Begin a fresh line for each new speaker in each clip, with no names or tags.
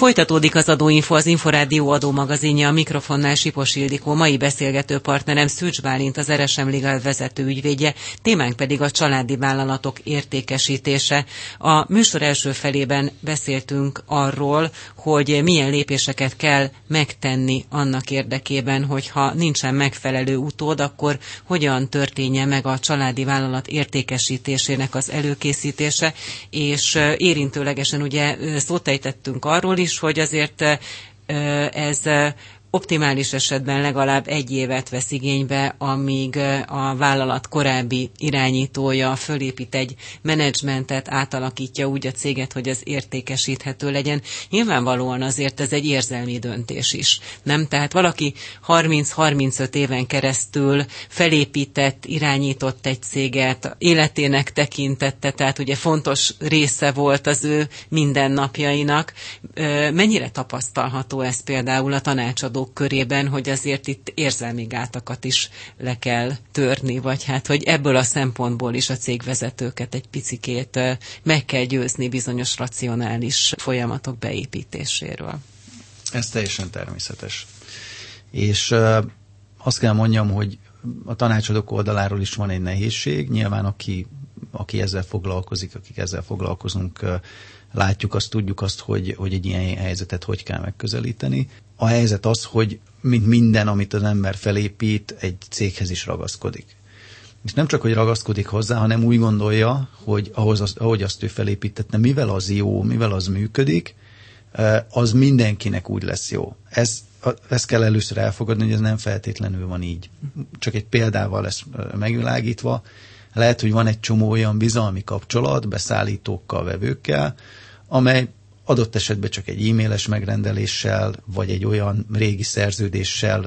Folytatódik az Adóinfo, az Inforádió adómagazinja, a mikrofonnál Sipos Ildikó, mai beszélgető partnerem Szűcs Bálint, az RSM Legal vezető ügyvédje, témánk pedig a családi vállalatok értékesítése. A műsor első felében beszéltünk arról, hogy milyen lépéseket kell megtenni annak érdekében, hogyha nincsen megfelelő utód, akkor hogyan történjen meg a családi vállalat értékesítésének az előkészítése, és érintőlegesen ugye szót ejtettünk arról is, hogy azért ez optimális esetben legalább 1 évet vesz igénybe, amíg a vállalat korábbi irányítója fölépít egy menedzsmentet, átalakítja úgy a céget, hogy az értékesíthető legyen. Nyilvánvalóan azért ez egy érzelmi döntés is, nem? Tehát valaki 30-35 éven keresztül felépített, irányított egy céget, életének tekintette, tehát ugye fontos része volt az ő mindennapjainak. Mennyire tapasztalható ez például a tanácsadó körében, hogy azért itt érzelmi gátakat is le kell törni, vagy hát, hogy ebből a szempontból is a cégvezetőket egy picikét meg kell győzni bizonyos racionális folyamatok beépítéséről.
Ez teljesen természetes. És azt kell mondjam, hogy a tanácsadók oldaláról is van egy nehézség. Nyilván aki ezzel foglalkozik, akik ezzel foglalkozunk, látjuk azt, tudjuk azt, hogy egy ilyen helyzetet hogy kell megközelíteni. A helyzet az, hogy mint minden, amit az ember felépít, egy céghez is ragaszkodik. És nem csak, hogy ragaszkodik hozzá, hanem úgy gondolja, hogy ahogy azt ő felépítette, mivel az jó, mivel az működik, az mindenkinek úgy lesz jó. Ezt kell először elfogadni, hogy ez nem feltétlenül van így. Csak egy példával lesz megvilágítva. Lehet, hogy van egy csomó olyan bizalmi kapcsolat beszállítókkal, vevőkkel, amely adott esetben csak egy e-mailes megrendeléssel, vagy egy olyan régi szerződéssel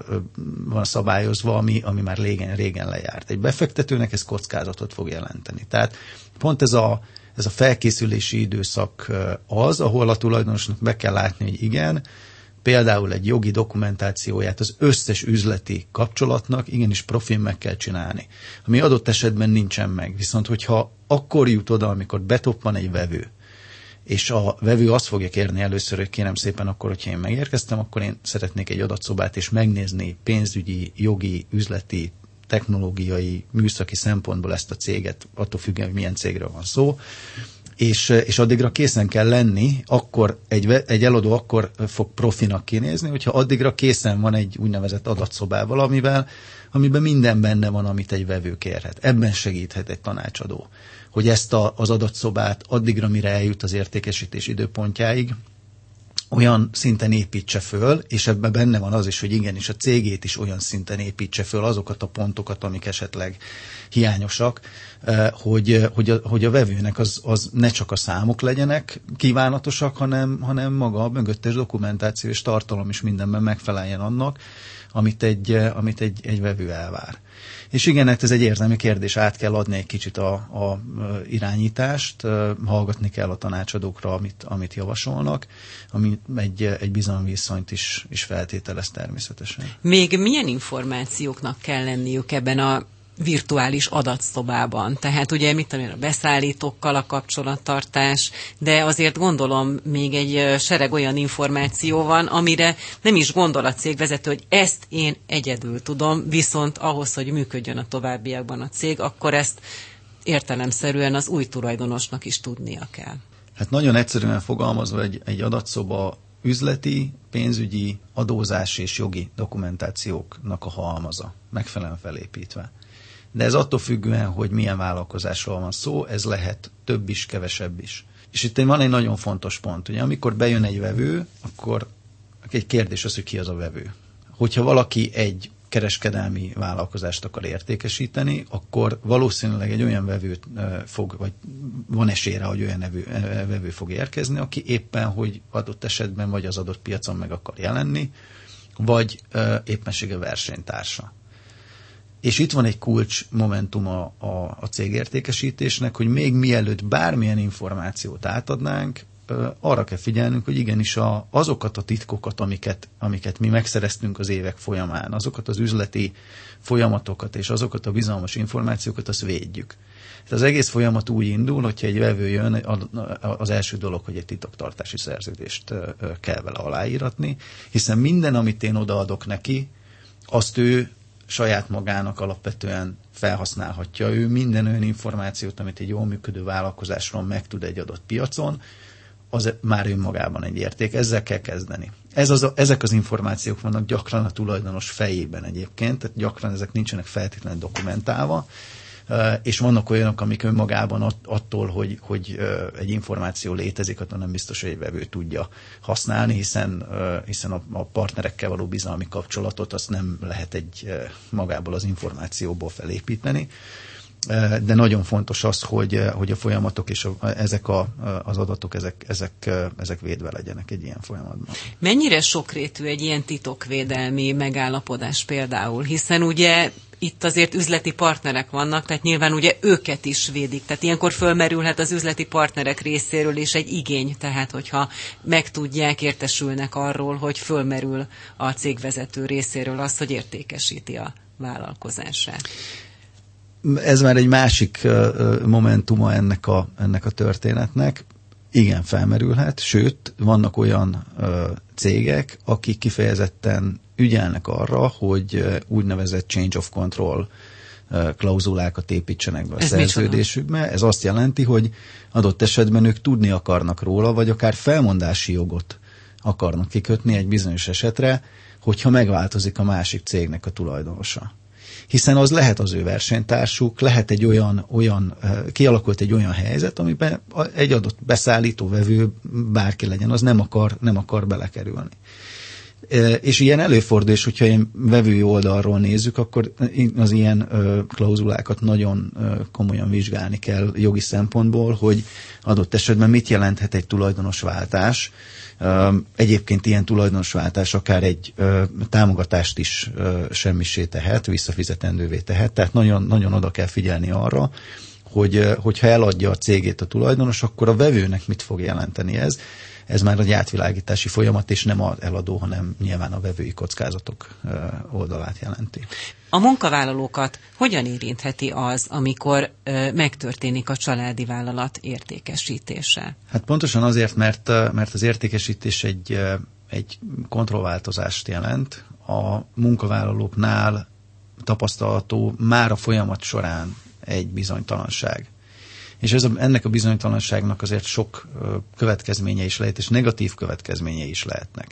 van szabályozva, ami már régen lejárt. Egy befektetőnek ez kockázatot fog jelenteni. Tehát pont ez a felkészülési időszak az, ahol a tulajdonosnak be kell látni, hogy igen, például egy jogi dokumentációját az összes üzleti kapcsolatnak igenis profin meg kell csinálni, ami adott esetben nincsen meg. Viszont hogyha akkor jut oda, amikor betoppan egy vevő, és a vevő azt fogja kérni először, hogy kérem szépen, akkor, hogyha én megérkeztem, akkor én szeretnék egy adatszobát, és megnézni pénzügyi, jogi, üzleti, technológiai, műszaki szempontból ezt a céget, attól függően, hogy milyen cégről van szó, és addigra készen kell lenni, akkor egy eladó akkor fog profinak kinézni, hogyha addigra készen van egy úgynevezett adatszobával, amiben minden benne van, amit egy vevő kérhet. Ebben segíthet egy tanácsadó, hogy ezt az adatszobát addigra, mire eljut az értékesítés időpontjáig, olyan szinten építse föl, és ebben benne van az is, hogy igenis a cégét is olyan szinten építse föl azokat a pontokat, amik esetleg hiányosak, hogy a vevőnek az ne csak a számok legyenek kívánatosak, hanem maga a mögöttes dokumentáció és tartalom is mindenben megfeleljen annak, amit egy vevő elvár. És igen, ez egy érzelmi kérdés, át kell adni egy kicsit a irányítást, hallgatni kell a tanácsadókra, amit javasolnak, ami egy bizalomviszonyt is feltételez természetesen.
Még milyen információknak kell lenniük ebben a virtuális adatszobában? Tehát ugye a beszállítókkal a kapcsolattartás, de azért gondolom még egy sereg olyan információ van, amire nem is gondol a cégvezető, hogy ezt én egyedül tudom, viszont ahhoz, hogy működjön a továbbiakban a cég, akkor ezt értelemszerűen az új tulajdonosnak is tudnia kell.
Hát nagyon egyszerűen fogalmazva egy adatszoba üzleti, pénzügyi, adózás és jogi dokumentációknak a halmaza, megfelelően felépítve. De ez attól függően, hogy milyen vállalkozásról van szó, ez lehet több is, kevesebb is. És itt van egy nagyon fontos pont, hogy amikor bejön egy vevő, akkor egy kérdés az, hogy ki az a vevő. Hogyha valaki egy kereskedelmi vállalkozást akar értékesíteni, akkor valószínűleg egy olyan vevőt vagy van esélye, hogy olyan vevő fog érkezni, aki éppen, hogy adott esetben vagy az adott piacon meg akar jelenni, vagy éppenséggel versenytársa. És itt van egy kulcs momentum a cégértékesítésnek, hogy még mielőtt bármilyen információt átadnánk, arra kell figyelnünk, hogy igenis azokat a titkokat, amiket mi megszereztünk az évek folyamán, azokat az üzleti folyamatokat és azokat a bizalmas információkat, azt védjük. Az egész folyamat úgy indul, hogyha egy vevő jön, az első dolog, hogy egy titoktartási szerződést kell vele aláíratni, hiszen minden, amit én odaadok neki, azt ő saját magának alapvetően felhasználhatja. Ő minden olyan információt, amit egy jól működő vállalkozásról megtud egy adott piacon, az már önmagában egy érték. Ezzel kell kezdeni. Ezek az információk vannak gyakran a tulajdonos fejében egyébként, tehát gyakran ezek nincsenek feltétlenül dokumentálva, és vannak olyanok, amik önmagában attól, hogy egy információ létezik, attól nem biztos, hogy egy vevő tudja használni, hiszen a partnerekkel való bizalmi kapcsolatot azt nem lehet egy magából az információból felépíteni. De nagyon fontos az, hogy a folyamatok és ezek az adatok, ezek védve legyenek egy ilyen folyamatban.
Mennyire sokrétű egy ilyen titokvédelmi megállapodás például? Hiszen ugye itt azért üzleti partnerek vannak, tehát nyilván ugye őket is védik. Tehát ilyenkor fölmerülhet az üzleti partnerek részéről is egy igény, tehát hogyha megtudják, értesülnek arról, hogy fölmerül a cégvezető részéről az, hogy értékesíti a vállalkozását.
Ez már egy másik momentuma ennek a történetnek. Igen, felmerülhet, sőt, vannak olyan cégek, akik kifejezetten ügyelnek arra, hogy úgynevezett change of control klauzulákat építsenek be a szerződésükbe. Ez azt jelenti, hogy adott esetben ők tudni akarnak róla, vagy akár felmondási jogot akarnak kikötni egy bizonyos esetre, hogyha megváltozik a másik cégnek a tulajdonosa. Hiszen az lehet az ő versenytársuk, lehet egy kialakult egy olyan helyzet, amiben egy adott beszállító, vevő, bárki legyen, az nem akar belekerülni. És ilyen előfordul, és hogyha ilyen vevői oldalról nézzük, akkor az ilyen klauzulákat nagyon komolyan vizsgálni kell jogi szempontból, hogy adott esetben mit jelenthet egy tulajdonosváltás. Egyébként ilyen tulajdonosváltás akár egy támogatást is semmissé tehet, visszafizetendővé tehet, tehát nagyon, nagyon oda kell figyelni arra, hogyha eladja a cégét a tulajdonos, akkor a vevőnek mit fog jelenteni ez. Ez már egy átvilágítási folyamat, és nem az eladó, hanem nyilván a vevői kockázatok oldalát jelenti.
A munkavállalókat hogyan érintheti az, amikor megtörténik a családi vállalat értékesítése?
Hát pontosan azért, mert az értékesítés egy kontrollváltozást jelent. A munkavállalóknál tapasztalható már a folyamat során egy bizonytalanság. És ennek a bizonytalanságnak azért sok következménye is lehet, és negatív következménye is lehetnek.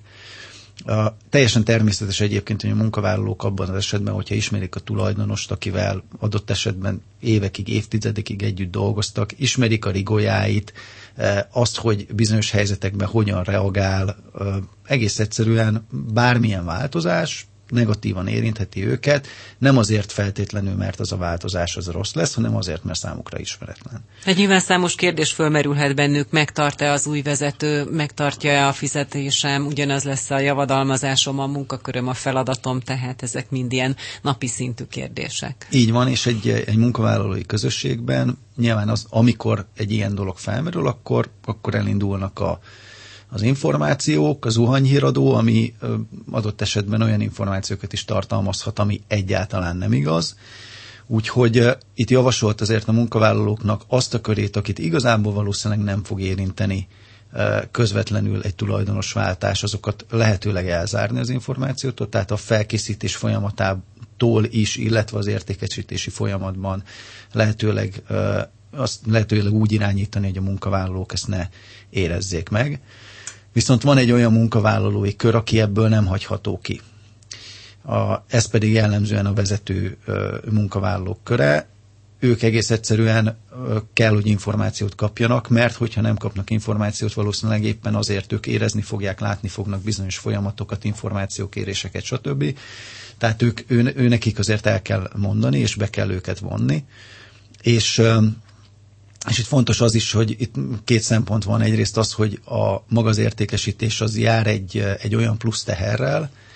Teljesen természetes egyébként, hogy a munkavállalók abban az esetben, hogyha ismerik a tulajdonost, akivel adott esetben évekig, évtizedekig együtt dolgoztak, ismerik a rigójáit, azt, hogy bizonyos helyzetekben hogyan reagál, egész egyszerűen bármilyen változás negatívan érintheti őket, nem azért feltétlenül, mert az a változás az rossz lesz, hanem azért, mert számukra ismeretlen.
Egy nyilván számos kérdés fölmerülhet bennük, megtart-e az új vezető, megtartja-e a fizetésem, ugyanaz lesz a javadalmazásom, a munkaköröm, a feladatom, tehát ezek mind ilyen napi szintű kérdések.
Így van, és egy munkavállalói közösségben nyilván amikor egy ilyen dolog felmerül, akkor elindulnak az információk, az zuhanyhíradó, ami adott esetben olyan információkat is tartalmazhat, ami egyáltalán nem igaz. Úgyhogy itt javasolt azért a munkavállalóknak azt a körét, akit igazából valószínűleg nem fog érinteni közvetlenül egy tulajdonosváltás, azokat lehetőleg elzárni az információtól, tehát a felkészítés folyamatától is, illetve az értékesítési folyamatban lehetőleg úgy irányítani, hogy a munkavállalók ezt ne érezzék meg. Viszont van egy olyan munkavállalói kör, aki ebből nem hagyható ki. Ez pedig jellemzően a vezető munkavállalók köre. Ők egész egyszerűen kell, hogy információt kapjanak, mert hogyha nem kapnak információt, valószínűleg éppen azért ők érezni fogják, látni fognak bizonyos folyamatokat, információkéréseket, stb. Tehát őnekik azért el kell mondani, és be kell őket vonni. És itt fontos az is, hogy itt két szempont van. Egyrészt az, hogy maga az értékesítés az jár egy olyan plusz teherrel,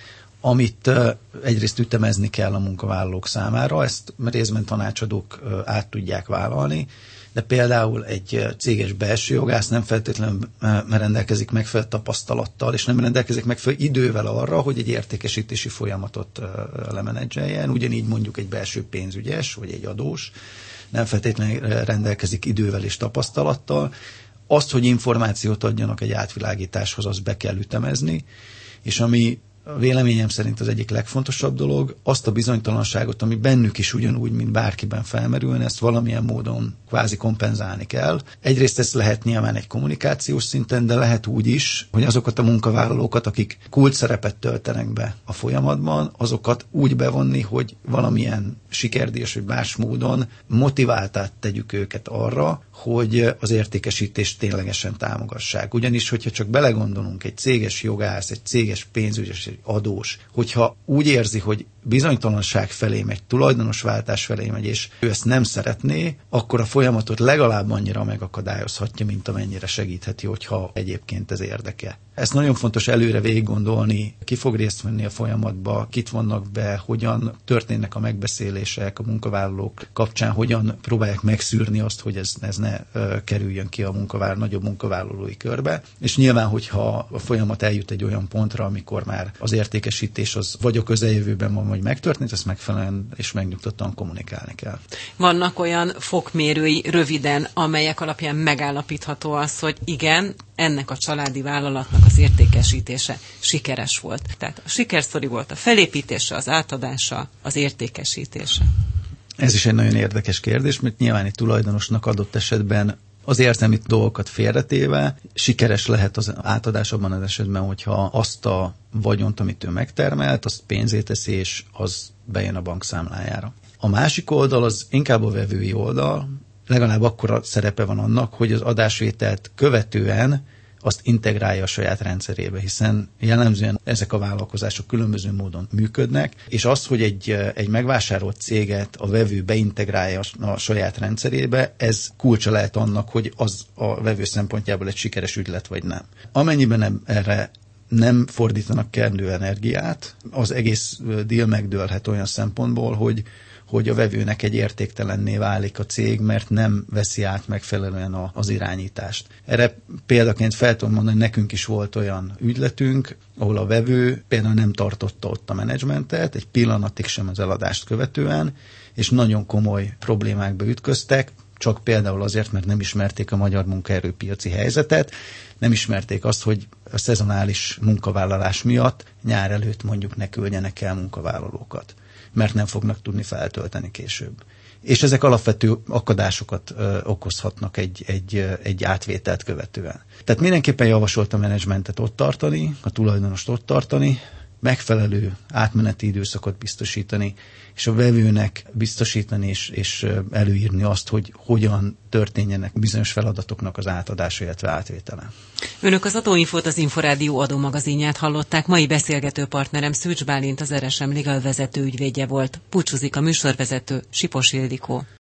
amit egyrészt ütemezni kell a munkavállalók számára, ezt részben tanácsadók át tudják vállalni, de például egy céges belső jogász nem feltétlenül rendelkezik megfelelő tapasztalattal, és nem rendelkezik megfelelő idővel arra, hogy egy értékesítési folyamatot lemenedzseljen. Ugyanígy mondjuk egy belső pénzügyes, vagy egy adós nem feltétlenül rendelkezik idővel és tapasztalattal. Azt, hogy információt adjanak egy átvilágításhoz, azt be kell ütemezni, és ami véleményem szerint az egyik legfontosabb dolog, azt a bizonytalanságot, ami bennük is ugyanúgy, mint bárkiben felmerülne, ezt valamilyen módon kvázi kompenzálni kell. Egyrészt ezt lehet nyilván egy kommunikációs szinten, de lehet úgy is, hogy azokat a munkavállalókat, akik kulcsszerepet töltenek be a folyamatban, azokat úgy bevonni, hogy valamilyen sikerdíjas vagy más módon motiváltát tegyük őket arra, hogy az értékesítést ténylegesen támogassák. Ugyanis, hogyha csak belegondolunk, egy céges jogász, egy céges pénzügyes, egy adós, hogyha úgy érzi, hogy bizonytalanság felé megy, tulajdonosváltás felé megy, és ő ezt nem szeretné, akkor a folyamatot legalább annyira megakadályozhatja, mint amennyire segítheti, hogyha egyébként ez érdeke. Ezt nagyon fontos előre végig gondolni, ki fog részt venni a folyamatba, kit vonnak be, hogyan történnek a megbeszélések a munkavállalók kapcsán, hogyan próbálják megszűrni azt, hogy ez ne kerüljön ki a nagyobb munkavállalói körbe. És nyilván, hogyha a folyamat eljut egy olyan pontra, amikor már az értékesítés az vagy a közeljövőben van, vagy megtörtént, ezt megfelelően és megnyugtattan kommunikálni kell.
Vannak olyan fokmérői röviden, amelyek alapján megállapítható az, hogy igen, ennek a családi vállalatnak az értékesítése sikeres volt. Tehát a sikersztori volt a felépítése, az átadása, az értékesítése.
Ez is egy nagyon érdekes kérdés, mert nyilván egy tulajdonosnak adott esetben az érzelmi dolgokat félretéve sikeres lehet az átadás abban az esetben, hogyha azt a vagyont, amit ő megtermelt, azt pénzé teszi, és az bejön a bankszámlájára. A másik oldal az inkább a vevői oldal, legalább akkora szerepe van annak, hogy az adásvételt követően azt integrálja a saját rendszerébe, hiszen jellemzően ezek a vállalkozások különböző módon működnek, és az, hogy egy megvásárolt céget a vevő beintegrálja a saját rendszerébe, ez kulcsa lehet annak, hogy az a vevő szempontjából egy sikeres ügylet vagy nem. Amennyiben erre nem fordítanak kellő energiát, az egész deal megdőlhet olyan szempontból, hogy a vevőnek egy értéktelenné válik a cég, mert nem veszi át megfelelően az irányítást. Erre példaként fel tudom mondani, hogy nekünk is volt olyan ügyletünk, ahol a vevő például nem tartotta ott a menedzsmentet, egy pillanatig sem az eladást követően, és nagyon komoly problémákba ütköztek, csak például azért, mert nem ismerték a magyar munkaerőpiaci helyzetet, nem ismerték azt, hogy a szezonális munkavállalás miatt nyár előtt mondjuk ne küldjenek el munkavállalókat, mert nem fognak tudni feltölteni később. És ezek alapvető akadásokat okozhatnak egy átvételt követően. Tehát mindenképpen javasolt a menedzsmentet ott tartani, a tulajdonost ott tartani, megfelelő átmeneti időszakot biztosítani, és a vevőnek biztosítani és előírni azt, hogy hogyan történjenek bizonyos feladatoknak az átadása, illetve átvétele.
Önök az Adóinfót, az Inforádió adómagazinját hallották. Mai beszélgető partnerem Szűcs Bálint, az RSM Legal vezető ügyvédje volt. Búcsúzik a műsorvezető, Sipos Ildikó.